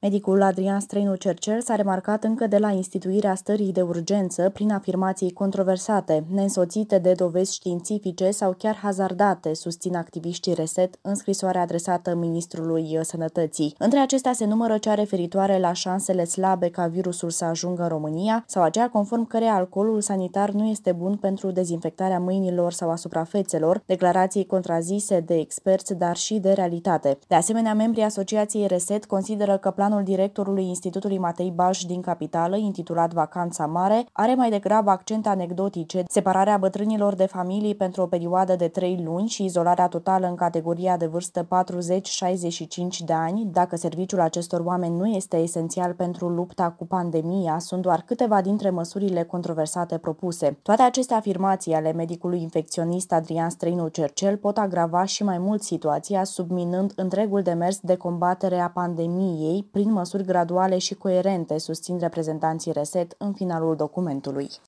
Medicul Adrian Străinu Cercel s-a remarcat încă de la instituirea stării de urgență prin afirmații controversate, neînsoțite de dovezi științifice sau chiar hazardate, susțin activiștii Reset în scrisoarea adresată Ministrului Sănătății. Între acestea se numără cea referitoare la șansele slabe ca virusul să ajungă în România sau aceea conform căreia alcoolul sanitar nu este bun pentru dezinfectarea mâinilor sau a suprafețelor, declarații contrazise de experți, dar și de realitate. De asemenea, membrii Asociației Reset consideră că planul directorului Institutului Matei Balș din capitală, intitulat Vacanța Mare, are mai degrabă accente anecdotice, separarea bătrânilor de familii pentru o perioadă de 3 luni și izolarea totală în categoria de vârstă 40-65 de ani, dacă serviciul acestor oameni nu este esențial pentru lupta cu pandemia, sunt doar câteva dintre măsurile controversate propuse. Toate aceste afirmații ale medicului infecționist Adrian Străinu Cercel pot agrava și mai mult situația, subminând întregul demers de combatere a pandemiei prin măsuri graduale și coerente, susțin reprezentanții Reset în finalul documentului.